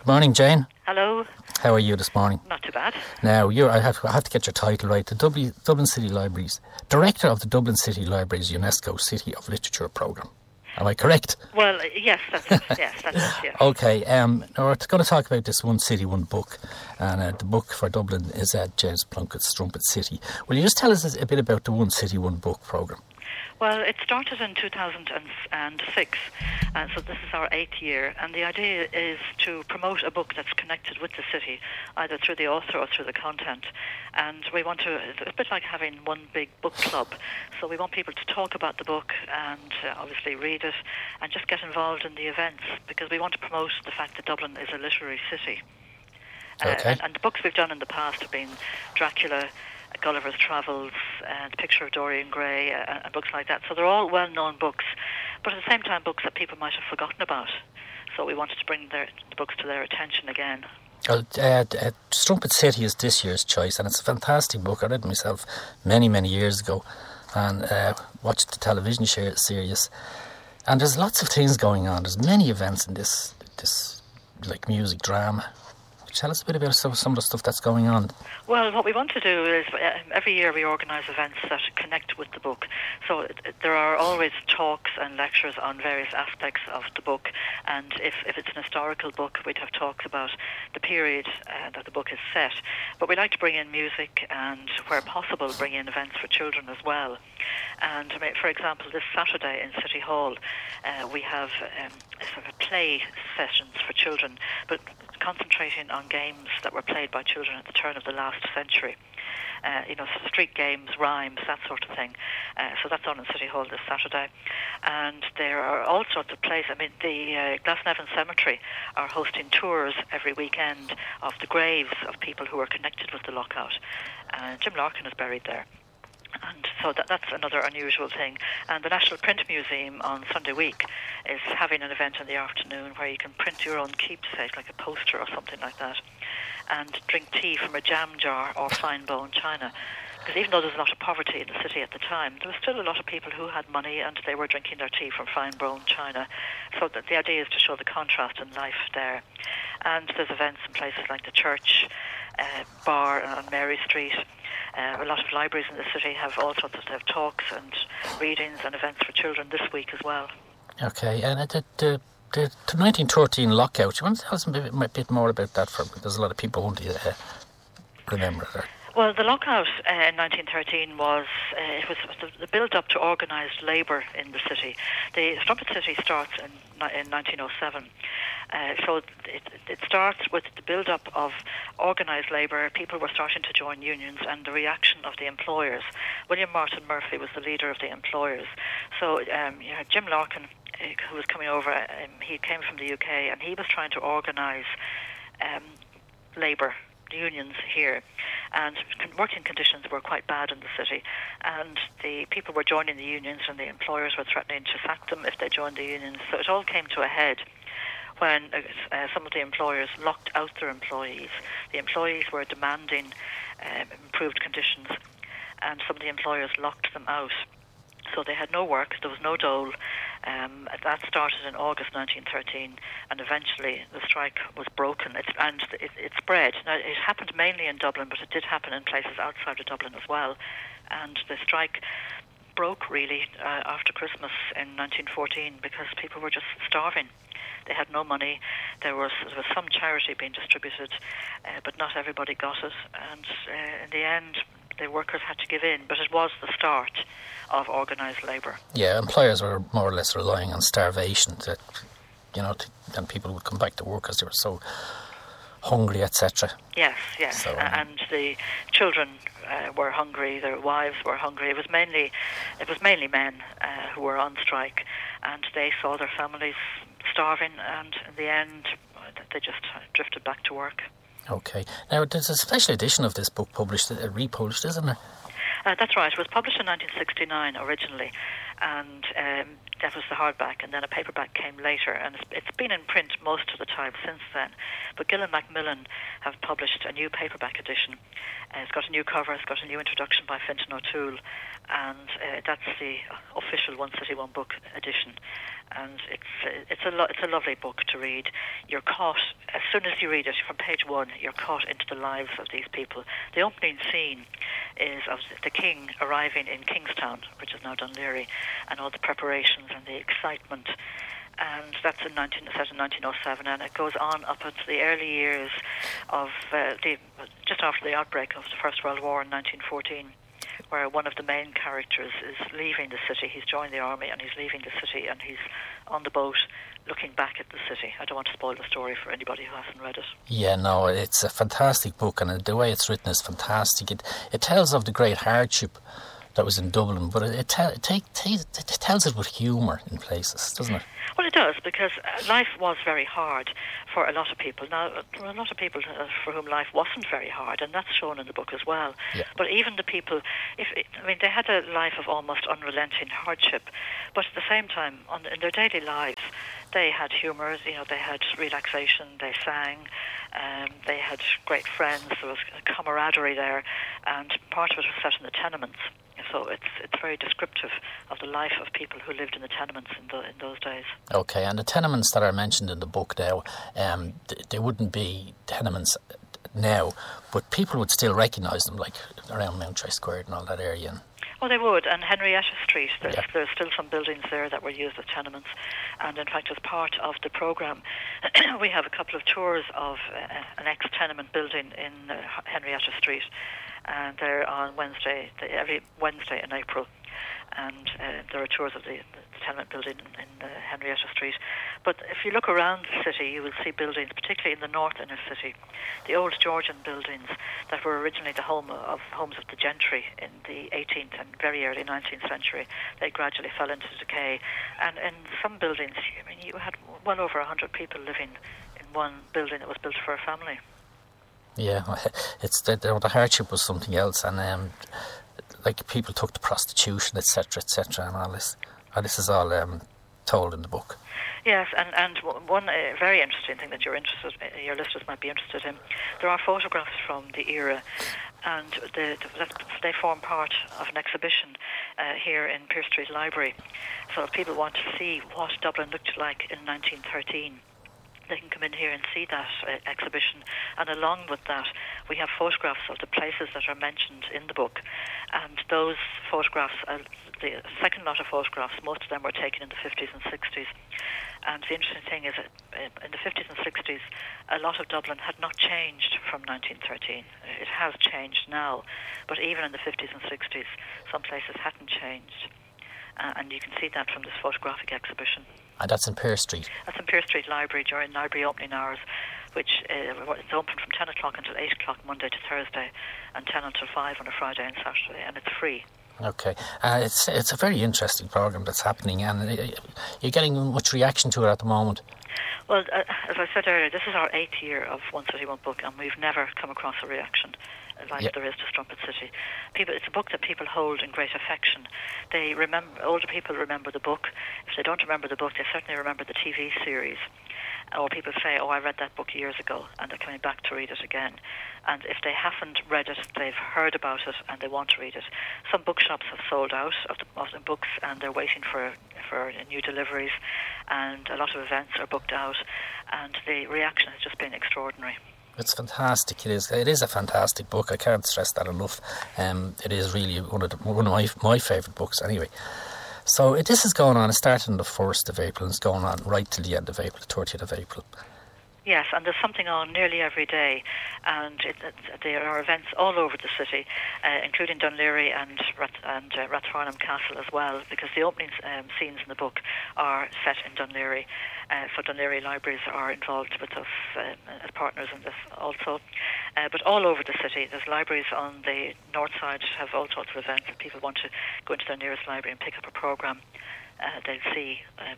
Good morning, Jane. Hello. How are you this morning? Not too bad. Now, I have to get your title right. The Dublin City Libraries, Director of the Dublin City Libraries UNESCO City of Literature Programme. Am I correct? Well, yes, that's it. Yes, that's it, yes. Okay, now we're going to talk about this One City, One Book. And the book for Dublin is James Plunkett's Strumpet City. Will you just tell us a bit about the One City, One Book programme? Well, it started in 2006, so this is our 8th year, and the idea is to promote a book that's connected with the city, either through the author or through the content. And we want to, it's a bit like having one big book club, so we want people to talk about the book and obviously read it and just get involved in the events, because we want to promote the fact that Dublin is a literary city. Okay. And the books we've done in the past have been Dracula, Gulliver's Travels, The Picture of Dorian Gray, and books like that. So they're all well-known books, but at the same time books that people might have forgotten about. So we wanted to bring the books to their attention again. Strumpet City is this year's choice, and it's a fantastic book. I read it myself many, many years ago and watched the television series. And there's lots of things going on. There's many events in this like music, drama. Tell us a bit about some of the stuff that's going on. Well, what we want to do is every year we organise events that connect with the book. So there are always talks and lectures on various aspects of the book, and if it's an historical book, we'd have talks about the period that the book is set. But we like to bring in music and, where possible, bring in events for children as well. And for example, this Saturday in City Hall, we have sort of play sessions for children, but concentrating on games that were played by children at the turn of the last century. Street games, rhymes, that sort of thing. So that's on in City Hall this Saturday. And there are all sorts of plays. I mean, the Glasnevin Cemetery are hosting tours every weekend of the graves of people who are connected with the lockout. Jim Larkin is buried there. And so that's another unusual thing. And the National Print Museum on Sunday week is having an event in the afternoon where you can print your own keepsake, like a poster or something like that, and drink tea from a jam jar or fine bone china. Because even though there's a lot of poverty in the city at the time, there was still a lot of people who had money and they were drinking their tea from fine bone china. So the idea is to show the contrast in life there. And there's events in places like the church, bar on Mary Street. A lot of libraries in the city have all sorts of talks and readings and events for children this week as well. Okay, and the 1913 lockout, you want to tell us a bit more about that? Because a lot of people won't remember that. Well, the lockout in 1913 was the build-up to organised labour in the city. The Strumpet City starts in 1907. So it starts with the build-up of organised labour. People were starting to join unions and the reaction of the employers. William Martin Murphy was the leader of the employers. So you had Jim Larkin, who was coming over. He came from the UK and he was trying to organise labour unions here, and working conditions were quite bad in the city, and the people were joining the unions and the employers were threatening to sack them if they joined the unions. So it all came to a head when some of the employers locked out their employees. The employees were demanding improved conditions, and some of the employers locked them out. So they had no work, there was no dole. That started in August 1913, and eventually the strike was broken. It spread. Now, it happened mainly in Dublin, but it did happen in places outside of Dublin as well. And the strike broke really after Christmas in 1914 because people were just starving. They had no money. There was some charity being distributed, but not everybody got it. And in the end, the workers had to give in, but it was the start of organised labour. Yeah, employers were more or less relying on starvation and people would come back to work because they were so hungry, etc. Yes. So, and the children were hungry, their wives were hungry. It was mainly men who were on strike, and they saw their families starving, and in the end they just drifted back to work. Okay. Now, there's a special edition of this book republished, isn't there? That's right. It was published in 1969 originally, and That was the hardback, and then a paperback came later, and it's been in print most of the time since then. But Gill and Macmillan have published a new paperback edition. It's got a new cover, it's got a new introduction by Fintan O'Toole, and that's the official One City One Book edition. And it's a lovely book to read. You're caught, as soon as you read it, from page one, you're caught into the lives of these people. The opening scene is of the king arriving in Kingstown, which is now Dún Laoghaire, and all the preparations and the excitement. And that's set in 1907, and it goes on up into the early years of just after the outbreak of the First World War in 1914, where one of the main characters is leaving the city. He's joined the army and he's leaving the city, and he's on the boat looking back at the city. I don't want to spoil the story for anybody who hasn't read it. Yeah, no, it's a fantastic book, and the way it's written is fantastic. It tells of the great hardship that was in Dublin, but it tells it with humour in places, doesn't it? Well, it does, because life was very hard for a lot of people. Now, there were a lot of people for whom life wasn't very hard, and that's shown in the book as well. Yeah. But even the people, they had a life of almost unrelenting hardship, but at the same time, in their daily lives, they had humour, they had relaxation, they sang, they had great friends, there was camaraderie there, and part of it was set in the tenements. So it's very descriptive of the life of people who lived in the tenements in those days. Okay, and the tenements that are mentioned in the book now, they wouldn't be tenements now, but people would still recognise them, like around Mountjoy Square and all that area. Well, they would, and Henrietta Street, there's still some buildings there that were used as tenements. And in fact, as part of the programme, we have a couple of tours of an ex-tenement building in Henrietta Street. And they're on every Wednesday in April. And there are tours of the tenement building in Henrietta Street. But if you look around the city, you will see buildings, particularly in the north inner city, the old Georgian buildings that were originally the homes of the gentry in the 18th and very early 19th century. They gradually fell into decay. And in some buildings, you had well over 100 people living in one building that was built for a family. Yeah, the hardship was something else, and like people took to prostitution, etc., and all this. This is all told in the book. Yes, and one very interesting thing that your listeners might be interested in, there are photographs from the era, and they form part of an exhibition here in Pearse Street Library. So if people want to see what Dublin looked like in 1913, they can come in here and see that exhibition. And along with that, we have photographs of the places that are mentioned in the book. And those photographs, the second lot of photographs, most of them were taken in the 50s and 60s. And the interesting thing is that in the 50s and 60s, a lot of Dublin had not changed from 1913. It has changed now, but even in the 50s and 60s, some places hadn't changed. And you can see that from this photographic exhibition. And that's in Pearse Street? That's in Pearse Street Library during library opening hours, which is open from 10 o'clock until 8 o'clock Monday to Thursday, and 10 until 5 on a Friday and Saturday, and it's free. Okay. It's a very interesting programme that's happening, and you're getting much reaction to it at the moment. Well, as I said earlier, this is our 8th year of One City One Book, and we've never come across a reaction like there is to Strumpet City. It's a book that people hold in great affection. Older people remember the book. If they don't remember the book, they certainly remember the TV series. Or people say, I read that book years ago, and they're coming back to read it again. And if they haven't read it, they've heard about it and they want to read it. Some bookshops have sold out of the books, and they're waiting for new deliveries, and a lot of events are booked out, and the reaction has just been extraordinary. It's fantastic. It is a fantastic book. I can't stress that enough. It is really one of my favourite books anyway. So this is going on. It started on the 1st of April and it's going on right till the end of April, the 30th of April. Yes, and there's something on nearly every day, and there are events all over the city, including Dún Laoghaire and Rathfarnham Castle as well, because the opening scenes in the book are set in Dún Laoghaire. So Dún Laoghaire Libraries are involved with us as partners in this also. But all over the city, there's libraries on the north side have all sorts of events. If people want to go into their nearest library and pick up a programme, they'll see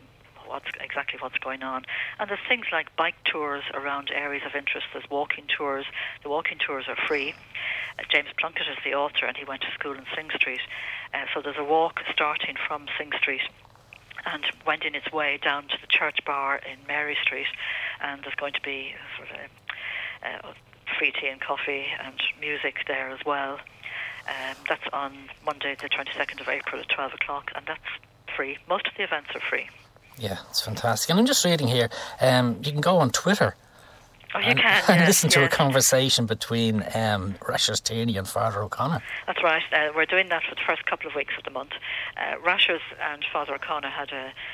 what's going on. And there's things like bike tours around areas of interest. There's walking tours. The walking tours are free. James Plunkett is the author, and he went to school in Sing Street. So there's a walk starting from Sing Street, and wending its way down to the Church Bar in Mary Street, and there's going to be sort of free tea and coffee and music there as well. That's on Monday the 22nd of April at 12 o'clock, and that's free. Most of the events are free. Yeah, it's fantastic. And I'm just reading here, you can go on Twitter. Oh, you can, and listen to a conversation between Rashers Tierney and Father O'Connor. That's right. We're doing that for the first couple of weeks of the month. Rashers and Father O'Connor had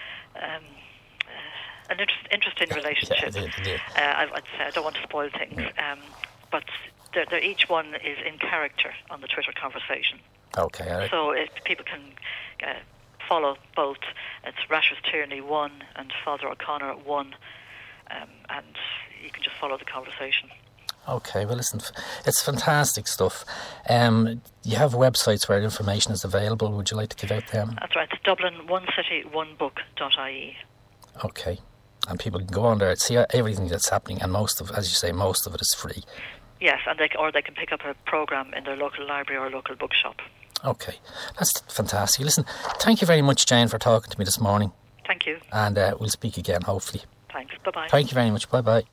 an interesting relationship. I'd say, I don't want to spoil things, but they're each one is in character on the Twitter conversation. Okay. So people can follow both. It's Rashers Tierney 1 and Father O'Connor 1, and you can just follow the conversation. Okay, well listen, it's fantastic stuff. You have websites where information is available. Would you like to give out them? That's right. It's dublinoncityoneBook.ie. Okay, and people can go on there and see everything that's happening, and most of, as you say, most of it is free. Yes, and they can pick up a programme in their local library or local bookshop. Okay, that's fantastic. Listen, thank you very much, Jane, for talking to me this morning. Thank you. And we'll speak again, hopefully. Thanks. Bye-bye. Thank you very much. Bye-bye.